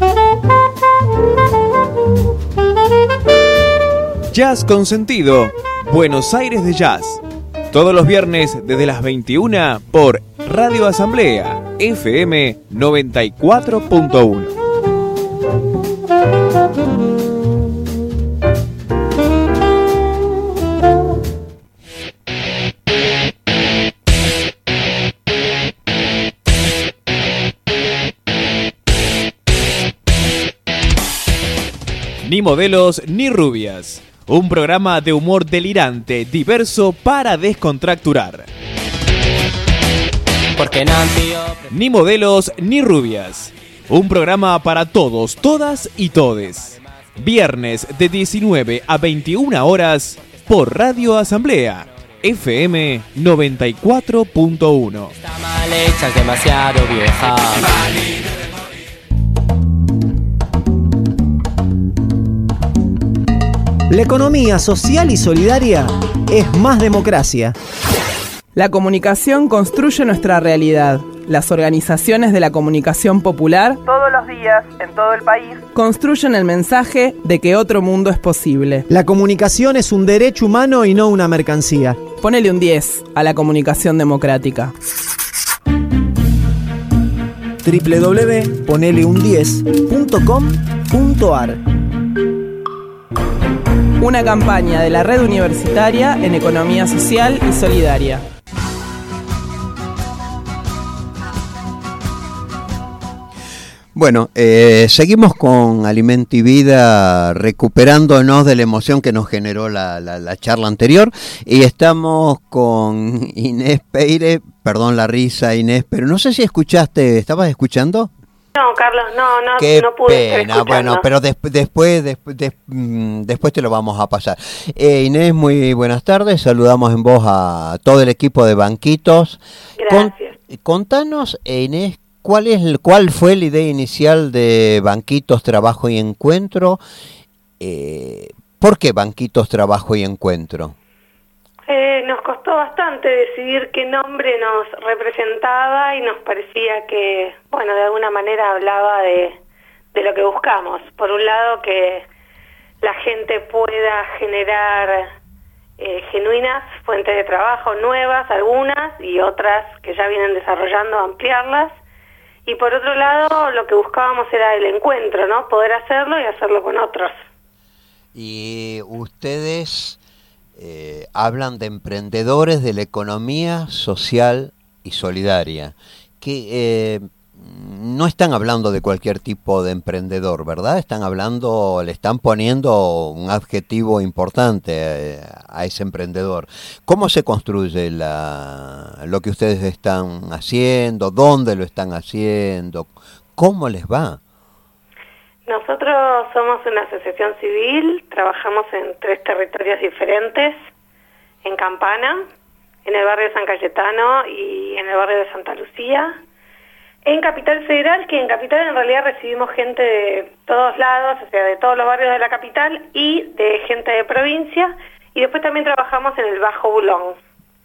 Jazz con sentido. Buenos Aires de Jazz. Todos los viernes desde las 21 por Radio Asamblea, FM 94.1. Ni modelos ni rubias. Un programa de humor delirante, diverso para descontracturar. Ni modelos ni rubias. Un programa para todos, todas y todes. Viernes de 19 a 21 horas por Radio Asamblea, FM 94.1. Está mal hecha, es demasiado vieja. La economía social y solidaria es más democracia. La comunicación construye nuestra realidad. Las organizaciones de la comunicación popular, todos los días, en todo el país, construyen el mensaje de que otro mundo es posible. La comunicación es un derecho humano y no una mercancía. Ponele un 10 a la comunicación democrática. www.poneleun10.com.ar. Una campaña de la Red Universitaria en Economía Social y Solidaria. Bueno, seguimos con Alimento y Vida, recuperándonos de la emoción que nos generó la charla anterior, y estamos con Inés Peire. Perdón la risa, Inés, pero no sé si escuchaste, ¿estabas escuchando? No, Carlos, no pude estar escuchando. Bueno, pero después te lo vamos a pasar. Inés, muy buenas tardes, saludamos en voz a todo el equipo de Banquitos. Gracias. Contanos, Inés, ¿cuál fue la idea inicial de Banquitos Trabajo y Encuentro? ¿Por qué Banquitos Trabajo y Encuentro? Nos costó bastante decidir qué nombre nos representaba y nos parecía que, bueno, de alguna manera hablaba de lo que buscamos. Por un lado, que la gente pueda generar genuinas fuentes de trabajo nuevas, algunas, y otras que ya vienen desarrollando, ampliarlas. Y por otro lado, lo que buscábamos era el encuentro, ¿no? Poder hacerlo y hacerlo con otros. Y ustedes hablan de emprendedores de la economía social y solidaria. no están hablando de cualquier tipo de emprendedor, ¿verdad? Le están poniendo un adjetivo importante a ese emprendedor. ¿Cómo se construye lo que ustedes están haciendo? ¿Dónde lo están haciendo? ¿Cómo les va? Nosotros somos una asociación civil, trabajamos en 3 territorios diferentes, en Campana, en el barrio de San Cayetano y en el barrio de Santa Lucía. En Capital Federal, que en Capital en realidad recibimos gente de todos lados, o sea, de todos los barrios de la capital y de gente de provincia, y después también trabajamos en el Bajo Bulón.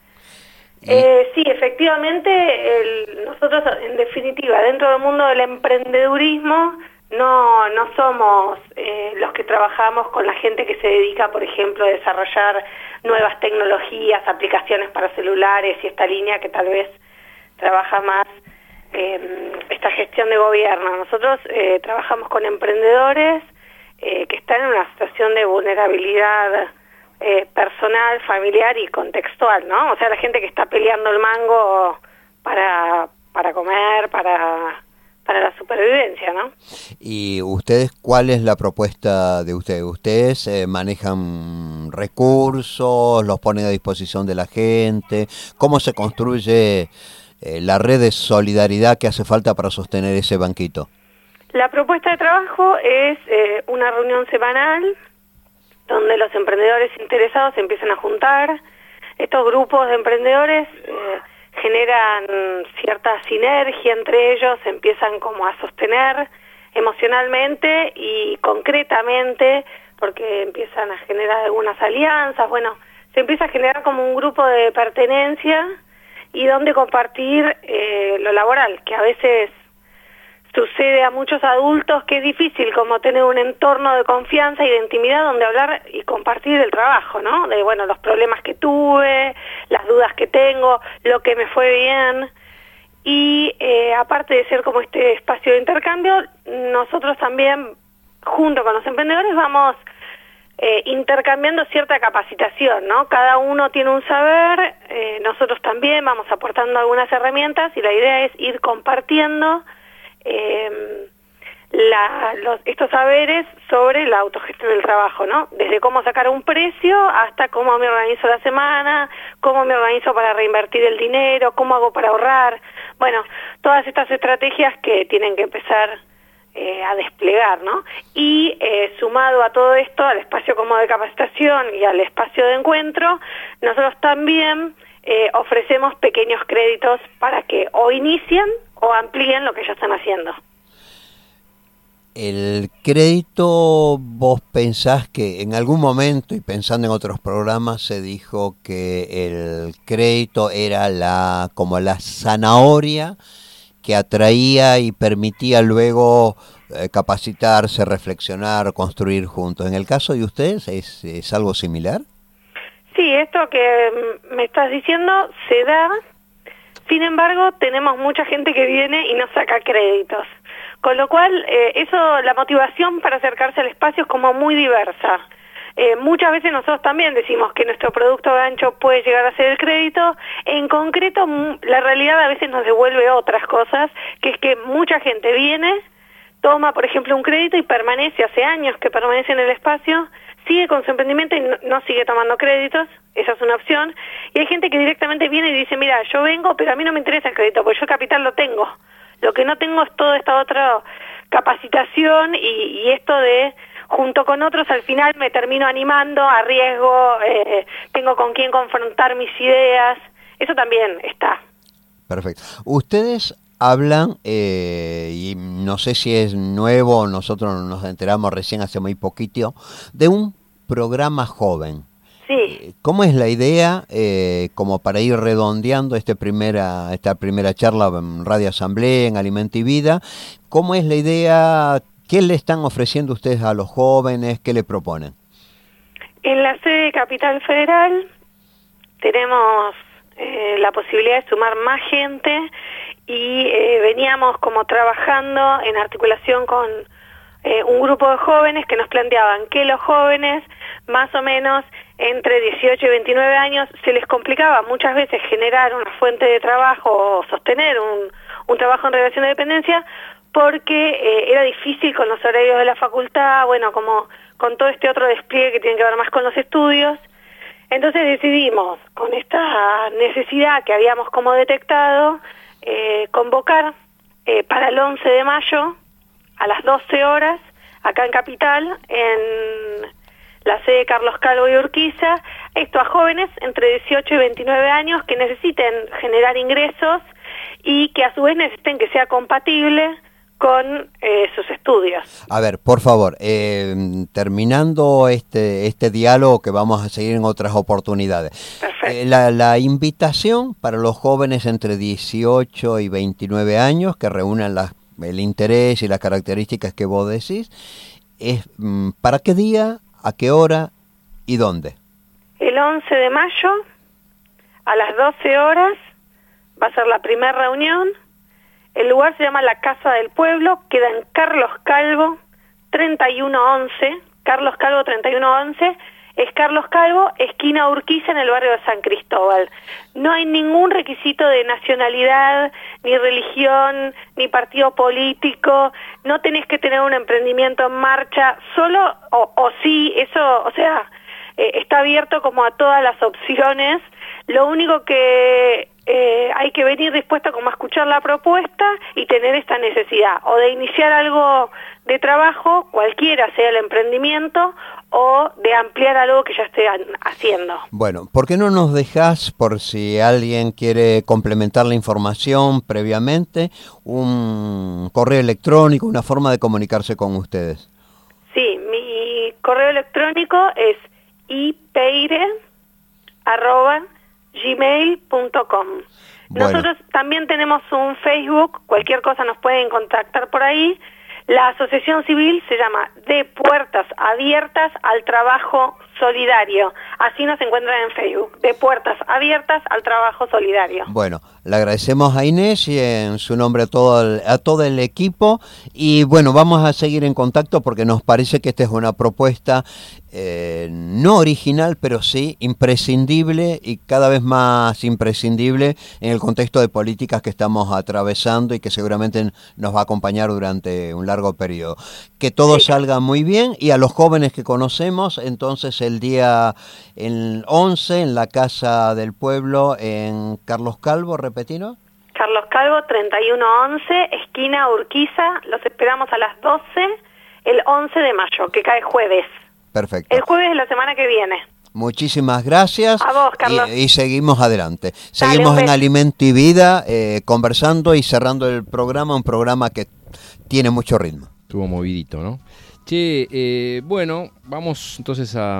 Sí, efectivamente, nosotros en definitiva, dentro del mundo del emprendedurismo, no somos los que trabajamos con la gente que se dedica, por ejemplo, a desarrollar nuevas tecnologías, aplicaciones para celulares y esta línea que tal vez trabaja más esta gestión de gobierno. Nosotros trabajamos con emprendedores que están en una situación de vulnerabilidad personal, familiar y contextual, ¿no? O sea, la gente que está peleando el mango para comer, para la supervivencia, ¿no? ¿Y ustedes, cuál es la propuesta de ustedes? ¿Ustedes manejan recursos, los ponen a disposición de la gente? ¿Cómo se construye la red de solidaridad que hace falta para sostener ese banquito? La propuesta de trabajo es una reunión semanal donde los emprendedores interesados se empiezan a juntar. Estos grupos de emprendedores generan cierta sinergia entre ellos, se empiezan como a sostener emocionalmente y concretamente, porque empiezan a generar algunas alianzas, bueno, se empieza a generar como un grupo de pertenencia y donde compartir lo laboral, que a veces sucede a muchos adultos que es difícil como tener un entorno de confianza y de intimidad donde hablar y compartir el trabajo, ¿no? De, bueno, los problemas que tuve, las dudas que tengo, lo que me fue bien. Y aparte de ser como este espacio de intercambio, nosotros también, junto con los emprendedores, vamos intercambiando cierta capacitación, ¿no? Cada uno tiene un saber, nosotros también vamos aportando algunas herramientas y la idea es ir compartiendo estos saberes sobre la autogestión del trabajo, ¿no? Desde cómo sacar un precio hasta cómo me organizo la semana, cómo me organizo para reinvertir el dinero, cómo hago para ahorrar. Bueno, todas estas estrategias que tienen que empezar a desplegar, ¿no? Y sumado a todo esto, al espacio como de capacitación y al espacio de encuentro, nosotros también ofrecemos pequeños créditos para que o inicien o amplíen lo que ya están haciendo. El crédito, vos pensás que en algún momento, y pensando en otros programas, se dijo que el crédito era como la zanahoria que atraía y permitía luego capacitarse, reflexionar, construir juntos. ¿En el caso de ustedes es algo similar? Sí, esto que me estás diciendo se da. Sin embargo, tenemos mucha gente que viene y no saca créditos. Con lo cual, la motivación para acercarse al espacio es como muy diversa. Muchas veces nosotros también decimos que nuestro producto gancho puede llegar a ser el crédito. En concreto, la realidad a veces nos devuelve otras cosas, que es que mucha gente viene, toma, por ejemplo, un crédito y permanece, hace años que permanece en el espacio, sigue con su emprendimiento y no sigue tomando créditos, esa es una opción, y hay gente que directamente viene y dice, mira, yo vengo, pero a mí no me interesa el crédito, porque yo el capital lo tengo. Lo que no tengo es toda esta otra capacitación y esto de, junto con otros, al final me termino animando, arriesgo, tengo con quién confrontar mis ideas, eso también está. Perfecto. Ustedes hablan, y no sé si es nuevo, nosotros nos enteramos recién hace muy poquito, de un programa joven. Sí. ¿Cómo es la idea, como para ir redondeando esta primera charla en Radio Asamblea, en Alimento y Vida? ¿Cómo es la idea? ¿Qué le están ofreciendo ustedes a los jóvenes? ¿Qué le proponen? En la sede de Capital Federal tenemos la posibilidad de sumar más gente y veníamos como trabajando en articulación con un grupo de jóvenes que nos planteaban que los jóvenes más o menos entre 18 y 29 años se les complicaba muchas veces generar una fuente de trabajo o sostener un trabajo en relación de dependencia, porque era difícil con los horarios de la facultad, bueno, como con todo este otro despliegue que tiene que ver más con los estudios. Entonces decidimos, con esta necesidad que habíamos como detectado, convocar para el 11 de mayo a las 12 horas, acá en Capital, en la sede Carlos Calvo y Urquiza, esto a jóvenes entre 18 y 29 años que necesiten generar ingresos y que a su vez necesiten que sea compatible con sus estudios. A ver, por favor, terminando este diálogo que vamos a seguir en otras oportunidades. Perfecto. La invitación para los jóvenes entre 18 y 29 años que reúnan el interés y las características que vos decís, es ¿para qué día, a qué hora y dónde? El 11 de mayo, a las 12 horas, va a ser la primera reunión. El lugar se llama La Casa del Pueblo, queda en Carlos Calvo, 3111, Carlos Calvo 3111, es Carlos Calvo, esquina Urquiza, en el barrio de San Cristóbal. No hay ningún requisito de nacionalidad, ni religión, ni partido político, no tenés que tener un emprendimiento en marcha, solo, o sí, eso, o sea, está abierto como a todas las opciones. Lo único que hay que venir dispuesto como a escuchar la propuesta y tener esta necesidad, o de iniciar algo de trabajo, cualquiera sea el emprendimiento, o de ampliar algo que ya estén haciendo. Bueno, ¿por qué no nos dejás, por si alguien quiere complementar la información previamente, un correo electrónico, una forma de comunicarse con ustedes? Sí, mi correo electrónico es ipeire@gmail.com. Bueno. Nosotros también tenemos un Facebook, cualquier cosa nos pueden contactar por ahí. La asociación civil se llama De Puertas Abiertas al Trabajo Solidario. Así nos encuentran en Facebook, De Puertas Abiertas al Trabajo Solidario. Bueno, le agradecemos a Inés y en su nombre a todo el equipo. Y bueno, vamos a seguir en contacto porque nos parece que esta es una propuesta no original, pero sí imprescindible y cada vez más imprescindible en el contexto de políticas que estamos atravesando y que seguramente nos va a acompañar durante un largo periodo. Que todo salga muy bien, y a los jóvenes que conocemos, entonces el día 11 en la Casa del Pueblo en Carlos Calvo, repetinos. Carlos Calvo 3111, esquina Urquiza. Los esperamos a las 12 el 11 de mayo, que cae jueves. Perfecto. El jueves de la semana que viene. Muchísimas gracias. A vos, Carlos. Y seguimos adelante. Seguimos en Alimento y Vida, conversando y cerrando el programa, un programa que tiene mucho ritmo. Estuvo movidito, ¿no? Che, bueno, vamos entonces a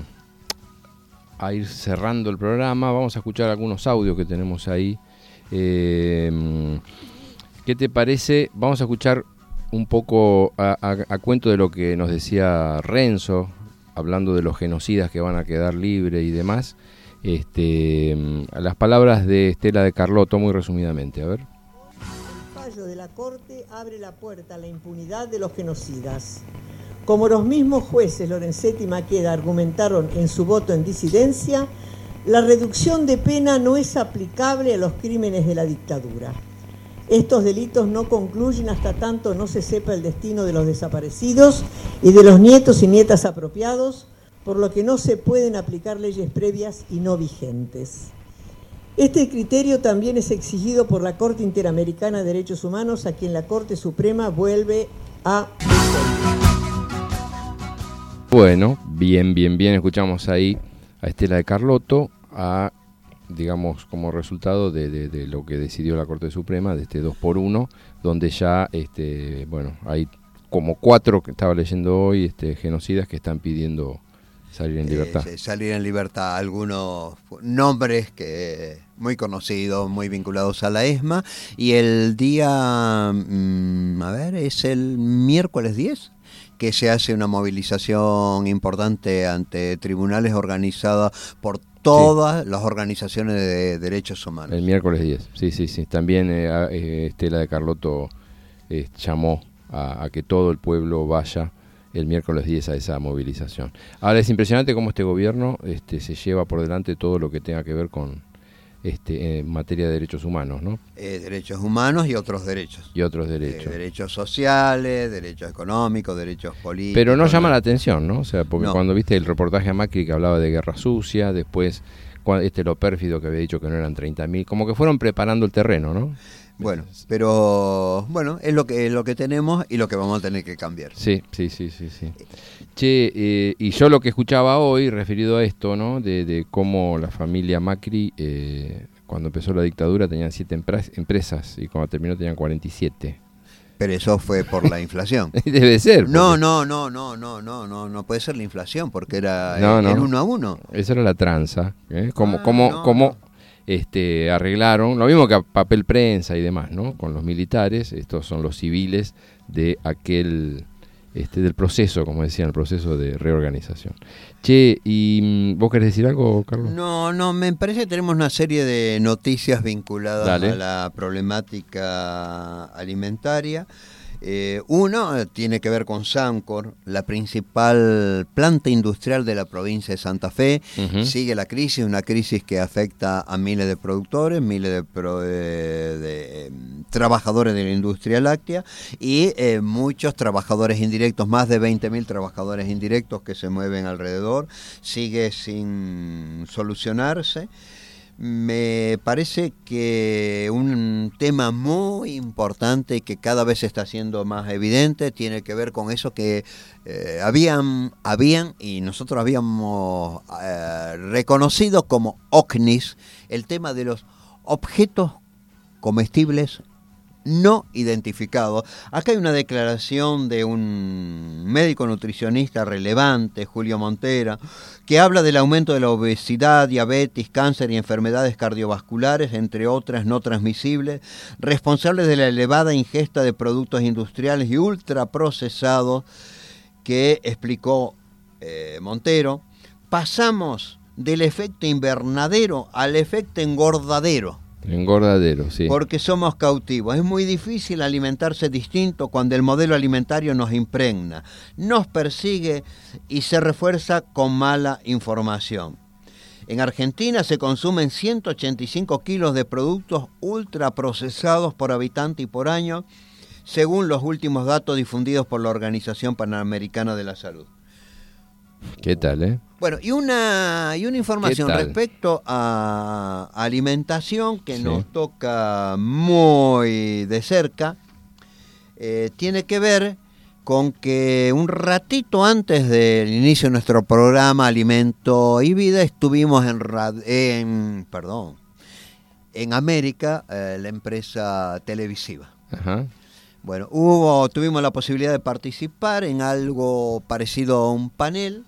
ir cerrando el programa. Vamos a escuchar algunos audios que tenemos ahí. ¿Qué te parece? Vamos a escuchar un poco a cuento de lo que nos decía Renzo, hablando de los genocidas que van a quedar libres y demás. Las palabras de Estela de Carlotto, muy resumidamente, a ver. El fallo de la Corte abre la puerta a la impunidad de los genocidas. Como los mismos jueces Lorenzetti y Maqueda argumentaron en su voto en disidencia, la reducción de pena no es aplicable a los crímenes de la dictadura. Estos delitos no concluyen hasta tanto no se sepa el destino de los desaparecidos y de los nietos y nietas apropiados, por lo que no se pueden aplicar leyes previas y no vigentes. Este criterio también es exigido por la Corte Interamericana de Derechos Humanos, a quien la Corte Suprema vuelve a... Bueno, bien, escuchamos ahí a Estela de Carlotto, digamos, como resultado de lo que decidió la Corte Suprema, de este 2x1, donde ya, bueno, hay como 4 que estaba leyendo hoy, genocidas que están pidiendo salir en libertad. Salir en libertad, algunos nombres que muy conocidos, muy vinculados a la ESMA, y el día, es el miércoles 10, que se hace una movilización importante ante tribunales organizada por todas las organizaciones de derechos humanos. El miércoles 10, sí. También Estela de Carlotto llamó a que todo el pueblo vaya el miércoles 10 a esa movilización. Ahora, es impresionante cómo este gobierno se lleva por delante todo lo que tenga que ver con en materia de derechos humanos, ¿no? Derechos humanos y otros derechos. Y otros derechos. Derechos sociales, derechos económicos, derechos políticos. Pero no llama la atención, ¿no? O sea, porque No. cuando viste el reportaje a Macri que hablaba de guerra sucia, después lo pérfido que había dicho que no eran 30.000, como que fueron preparando el terreno, ¿no? Bueno, pero bueno, es lo que tenemos y lo que vamos a tener que cambiar. Sí. Che, y yo lo que escuchaba hoy, referido a esto, ¿no? De cómo la familia Macri, cuando empezó la dictadura, tenían 7 empresas y cuando terminó tenían 47. Pero eso fue por la inflación. Debe ser. No puede ser la inflación porque era el 1 a 1. Esa era la tranza. ¿Cómo arreglaron? Lo mismo que a papel prensa y demás, ¿no? Con los militares, estos son los civiles de aquel, del proceso, como decían, el proceso de reorganización. Che, ¿y vos querés decir algo, Carlos? No, me parece que tenemos una serie de noticias vinculadas Dale. a la problemática alimentaria. Uno tiene que ver con Sancor, la principal planta industrial de la provincia de Santa Fe. Uh-huh. Sigue la crisis, una crisis que afecta a miles de productores, miles de trabajadores de la industria láctea y muchos trabajadores indirectos, más de 20.000 trabajadores indirectos que se mueven alrededor. Sigue sin solucionarse. Me parece que un tema muy importante y que cada vez se está haciendo más evidente tiene que ver con eso que habían y nosotros habíamos reconocido como OCNIS, el tema de los objetos comestibles no identificados. Acá hay una declaración de un médico nutricionista relevante, Julio Montera, que habla del aumento de la obesidad, diabetes, cáncer y enfermedades cardiovasculares, entre otras no transmisibles, responsables de la elevada ingesta de productos industriales y ultraprocesados que explicó Montero. Pasamos del efecto invernadero al efecto engordadero. Engordadero, sí. Porque somos cautivos. Es muy difícil alimentarse distinto cuando el modelo alimentario nos impregna, nos persigue y se refuerza con mala información. En Argentina se consumen 185 kilos de productos ultraprocesados por habitante y por año, según los últimos datos difundidos por la Organización Panamericana de la Salud. ¿Qué tal, Bueno, y una información respecto a alimentación que Sí. nos toca muy de cerca, tiene que ver con que un ratito antes del inicio de nuestro programa Alimento y Vida estuvimos en América, la empresa televisiva. Ajá. Bueno, tuvimos la posibilidad de participar en algo parecido a un panel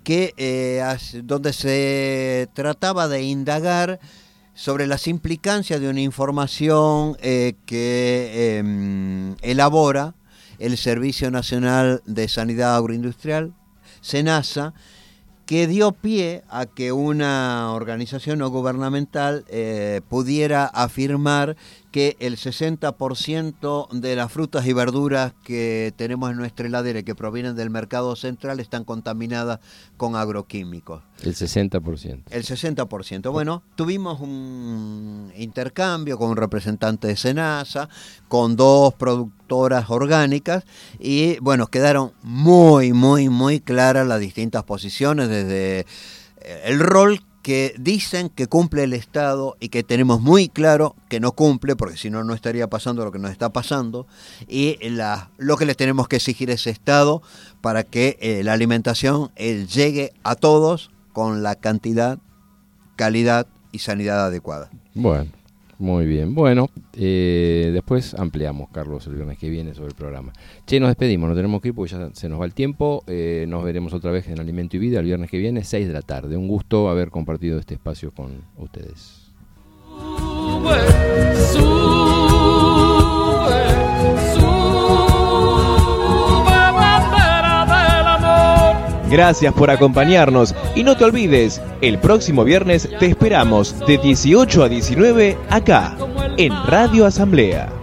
donde se trataba de indagar sobre las implicancias de una información que elabora el Servicio Nacional de Sanidad Agroindustrial, SENASA, que dio pie a que una organización no gubernamental pudiera afirmar que el 60% de las frutas y verduras que tenemos en nuestra heladera y que provienen del mercado central están contaminadas con agroquímicos. El 60%. El 60%. Bueno, tuvimos un intercambio con un representante de SENASA, con 2 productoras orgánicas y bueno, quedaron muy claras las distintas posiciones desde el rol que dicen que cumple el Estado y que tenemos muy claro que no cumple, porque si no, no estaría pasando lo que nos está pasando, y lo que le tenemos que exigir a ese Estado para que la alimentación llegue a todos con la cantidad, calidad y sanidad adecuada. Bueno, muy bien. Bueno, después ampliamos, Carlos, el viernes que viene sobre el programa. Che, nos despedimos, nos tenemos que ir porque ya se nos va el tiempo. Nos veremos otra vez en Alimento y Vida el viernes que viene, 6 de la tarde. Un gusto haber compartido este espacio con ustedes. Gracias por acompañarnos y no te olvides, el próximo viernes te esperamos de 18 a 19 acá, en Radio Asamblea.